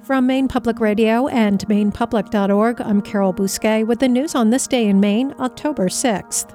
From Maine Public Radio and MainePublic.org, I'm Carol Bousquet with the news on this day in Maine, October 6th.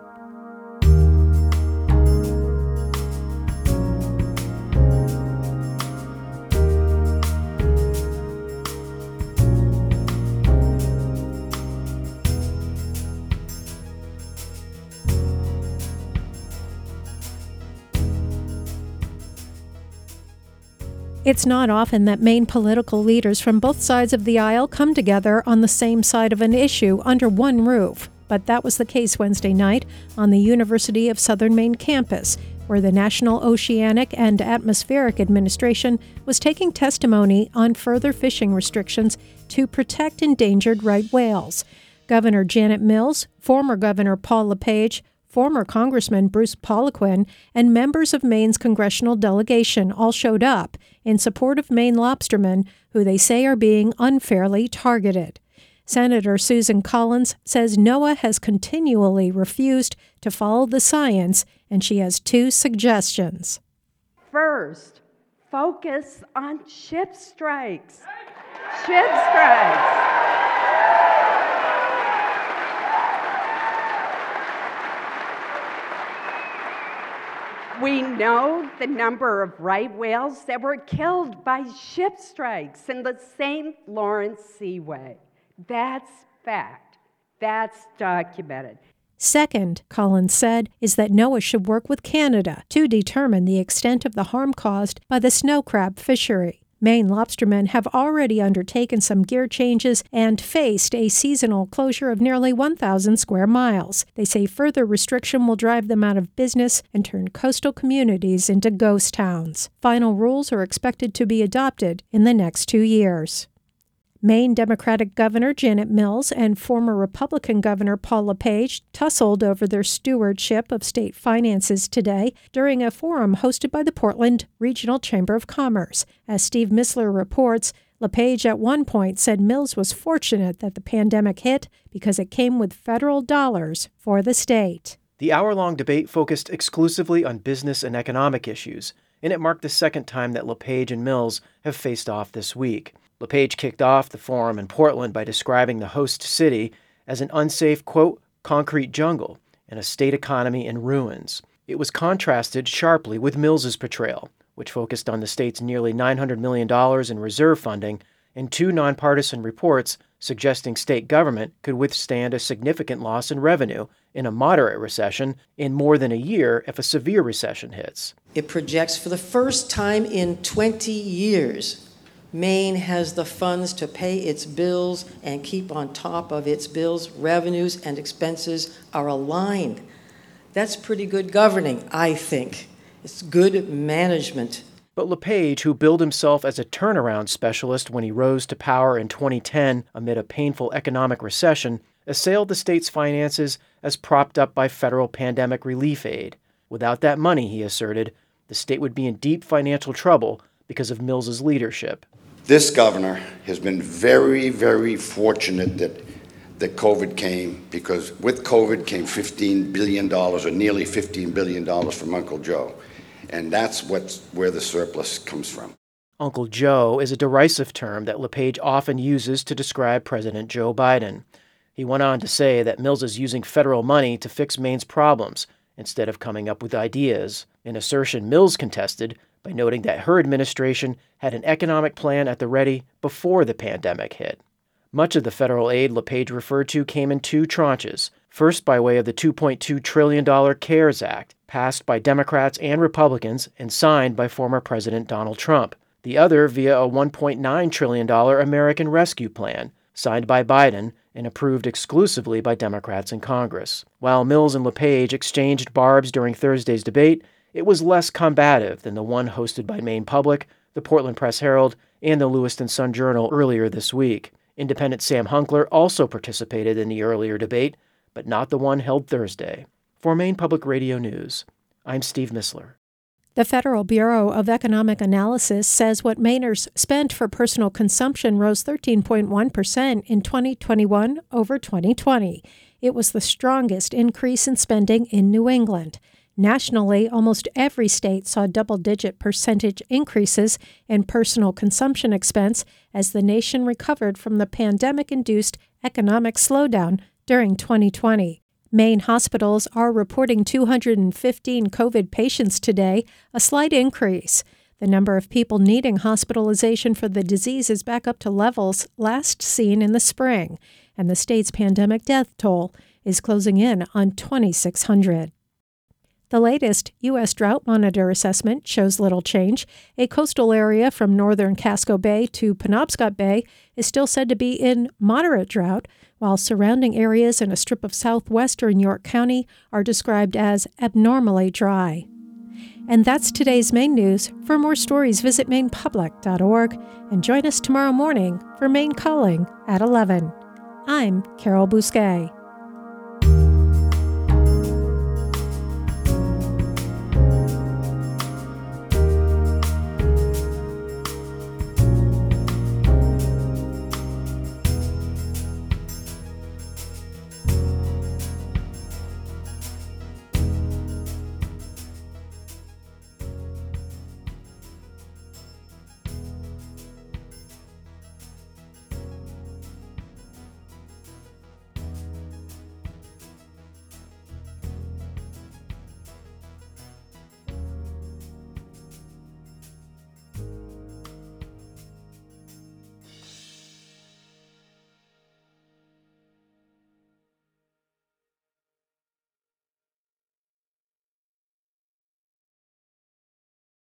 It's not often that Maine political leaders from both sides of the aisle come together on the same side of an issue under one roof. But that was the case Wednesday night on the University of Southern Maine campus, where the National Oceanic and Atmospheric Administration was taking testimony on further fishing restrictions to protect endangered right whales. Governor Janet Mills, former Governor Paul LePage, former Congressman Bruce Poliquin, and members of Maine's congressional delegation all showed up in support of Maine lobstermen, who they say are being unfairly targeted. Senator Susan Collins says NOAA has continually refused to follow the science, and she has two suggestions. First, focus on ship strikes. Ship strikes. We know the number of right whales that were killed by ship strikes in the St. Lawrence Seaway. That's fact. That's documented. Second, Collins said, is that NOAA should work with Canada to determine the extent of the harm caused by the snow crab fishery. Maine lobstermen have already undertaken some gear changes and faced a seasonal closure of nearly 1,000 square miles. They say further restriction will drive them out of business and turn coastal communities into ghost towns. Final rules are expected to be adopted in the next 2 years. Maine Democratic Governor Janet Mills and former Republican Governor Paul LePage tussled over their stewardship of state finances today during a forum hosted by the Portland Regional Chamber of Commerce. As Steve Missler reports, LePage at one point said Mills was fortunate that the pandemic hit because it came with federal dollars for the state. The hour-long debate focused exclusively on business and economic issues, and it marked the second time that LePage and Mills have faced off this week. LePage kicked off the forum in Portland by describing the host city as an unsafe, quote, concrete jungle and a state economy in ruins. It was contrasted sharply with Mills's portrayal, which focused on the state's nearly $900 million in reserve funding and two nonpartisan reports suggesting state government could withstand a significant loss in revenue in a moderate recession in more than a year if a severe recession hits. It projects for the first time in 20 years Maine has the funds to pay its bills and keep on top of its bills. Revenues and expenses are aligned. That's pretty good governing, I think. It's good management. But LePage, who billed himself as a turnaround specialist when he rose to power in 2010 amid a painful economic recession, assailed the state's finances as propped up by federal pandemic relief aid. Without that money, he asserted, the state would be in deep financial trouble because of Mills's leadership. This governor has been very, very fortunate that COVID came, because with COVID came $15 billion, or nearly $15 billion from Uncle Joe. And that's where the surplus comes from. Uncle Joe is a derisive term that LePage often uses to describe President Joe Biden. He went on to say that Mills is using federal money to fix Maine's problems instead of coming up with ideas, an assertion Mills contested by noting that her administration had an economic plan at the ready before the pandemic hit. Much of the federal aid LePage referred to came in two tranches, first by way of the $2.2 trillion CARES Act, passed by Democrats and Republicans and signed by former President Donald Trump. The other via a $1.9 trillion American Rescue Plan, signed by Biden and approved exclusively by Democrats in Congress. While Mills and LePage exchanged barbs during Thursday's debate, it was less combative than the one hosted by Maine Public, the Portland Press-Herald, and the Lewiston Sun-Journal earlier this week. Independent Sam Hunkler also participated in the earlier debate, but not the one held Thursday. For Maine Public Radio News, I'm Steve Missler. The Federal Bureau of Economic Analysis says what Mainers spent for personal consumption rose 13.1% in 2021 over 2020. It was the strongest increase in spending in New England. Nationally, almost every state saw double-digit percentage increases in personal consumption expense as the nation recovered from the pandemic-induced economic slowdown during 2020. Maine hospitals are reporting 215 COVID patients today, a slight increase. The number of people needing hospitalization for the disease is back up to levels last seen in the spring, and the state's pandemic death toll is closing in on 2,600. The latest U.S. Drought Monitor assessment shows little change. A coastal area from northern Casco Bay to Penobscot Bay is still said to be in moderate drought, while surrounding areas in a strip of southwestern York County are described as abnormally dry. And that's today's Maine news. For more stories, visit mainepublic.org and join us tomorrow morning for Maine Calling at 11. I'm Carol Bousquet.